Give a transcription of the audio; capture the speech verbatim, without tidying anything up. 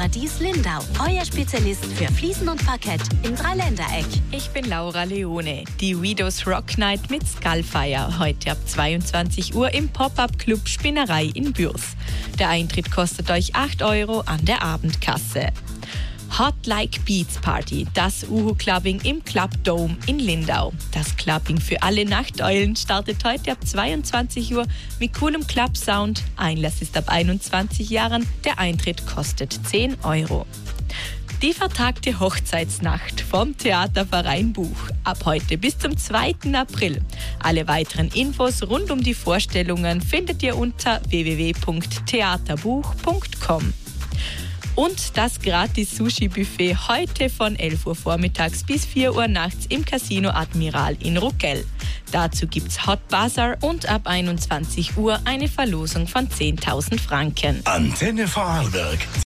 Paradies Lindau. Euer Spezialist für Fliesen und Parkett im Dreiländereck. Ich bin Laura Leone. Die Widows Rock Night mit Skullfire. Heute ab zweiundzwanzig Uhr im Pop-Up-Club Spinnerei in Bürs. Der Eintritt kostet euch acht Euro an der Abendkasse. Hot Like Beats Party, das Uhu-Clubbing im Club Dome in Lindau. Das Clubbing für alle Nachteulen startet heute ab zweiundzwanzig Uhr mit coolem Club-Sound. Einlass ist ab einundzwanzig Jahren, der Eintritt kostet zehn Euro. Die vertagte Hochzeitsnacht vom Theaterverein Buch. Ab heute bis zum zweiten April. Alle weiteren Infos rund um die Vorstellungen findet ihr unter w w w punkt theaterbuch punkt com. Und das Gratis-Sushi-Buffet heute von elf Uhr vormittags bis vier Uhr nachts im Casino Admiral in Ruckell. Dazu gibt's Hot Bazaar und ab einundzwanzig Uhr eine Verlosung von zehntausend Franken. Antenne Vorarlberg.